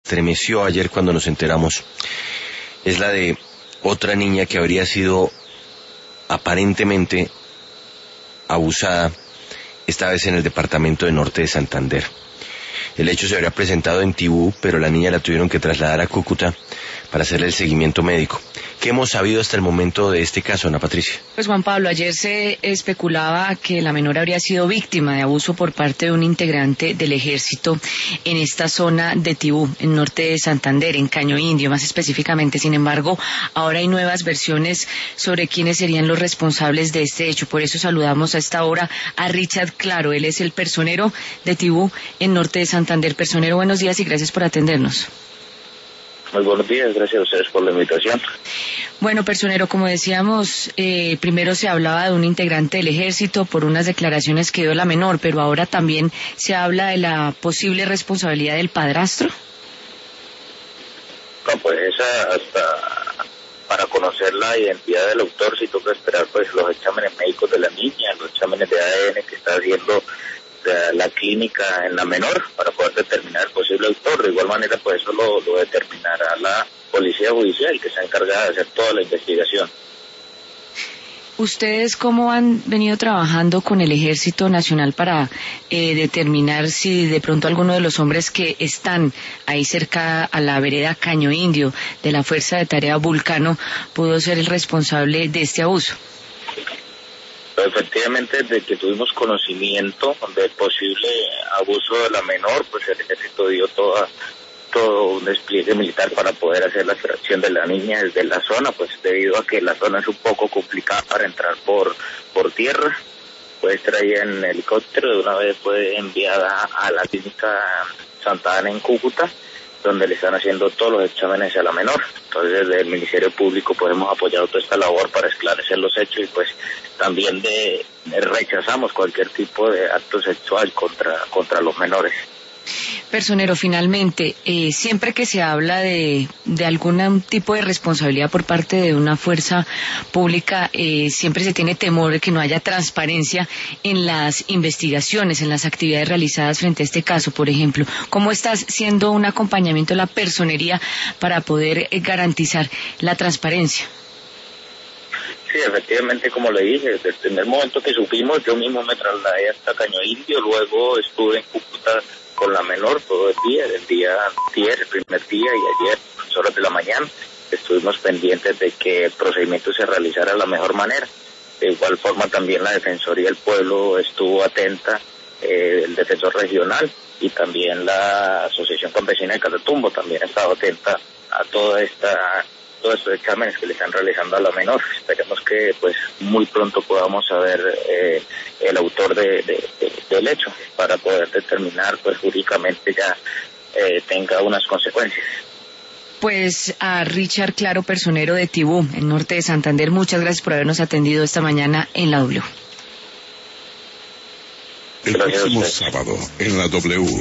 estremeció ayer cuando nos enteramos es la de otra niña que habría sido aparentemente abusada, esta vez en el departamento de Norte de Santander. El hecho se habría presentado en Tibú, pero la niña la tuvieron que trasladar a Cúcuta para hacerle el seguimiento médico. ¿Qué hemos sabido hasta el momento de este caso, Ana Patricia? Pues Juan Pablo, ayer se especulaba que la menor habría sido víctima de abuso por parte de un integrante del ejército en esta zona de Tibú, en Norte de Santander, en Caño Indio más específicamente. Sin embargo, ahora hay nuevas versiones sobre quiénes serían los responsables de este hecho. Por eso saludamos a esta hora a Richard Claro. Él es el personero de Tibú en Norte de Santander. Personero, buenos días y gracias por atendernos. Muy buenos días, gracias a ustedes por la invitación. Bueno, personero, como decíamos, primero se hablaba de un integrante del ejército por unas declaraciones que dio la menor, pero ahora también se habla de la posible responsabilidad del padrastro. No, pues esa hasta para conocer la identidad del autor sí toca esperar pues los exámenes médicos de la niña, los exámenes de ADN que está haciendo la clínica en la menor para poder determinar el posible autor. De igual manera, pues eso lo determinará la policía judicial que está encargada de hacer toda la investigación. ¿Ustedes cómo han venido trabajando con el Ejército Nacional para determinar si de pronto alguno de los hombres que están ahí cerca a la vereda Caño Indio de la Fuerza de Tarea Vulcano pudo ser el responsable de este abuso? Efectivamente, desde que tuvimos conocimiento del posible abuso de la menor, pues el ejército dio todo un despliegue militar para poder hacer la extracción de la niña desde la zona, pues debido a que la zona es un poco complicada para entrar por tierra. Pues traía en helicóptero, de una vez fue enviada a la clínica Santa Ana en Cúcuta, donde le están haciendo todos los exámenes a la menor. Entonces desde el Ministerio Público pues hemos apoyado toda esta labor para esclarecer los hechos y pues también rechazamos cualquier tipo de acto sexual contra los menores. Personero, finalmente, siempre que se habla de algún tipo de responsabilidad por parte de una fuerza pública, siempre se tiene temor de que no haya transparencia en las investigaciones, en las actividades realizadas frente a este caso, por ejemplo. ¿Cómo está siendo un acompañamiento de la personería para poder garantizar la transparencia? Sí, efectivamente, como le dije, desde el primer momento que supimos, yo mismo me trasladé hasta Caño Indio, luego estuve en Cúcuta con la menor todo el día antier, el primer día y ayer, a las horas de la mañana, estuvimos pendientes de que el procedimiento se realizara de la mejor manera. De igual forma también la Defensoría del Pueblo estuvo atenta, el defensor regional y también la Asociación Campesina de Catatumbo también ha estado atenta a todos estos exámenes que le están realizando a la menor. Esperemos que pues muy pronto podamos saber el autor del hecho para poder determinar pues jurídicamente ya tenga unas consecuencias. Pues a Richard Claro, personero de Tibú, en Norte de Santander, muchas gracias por habernos atendido esta mañana en la W. El próximo sábado en la W.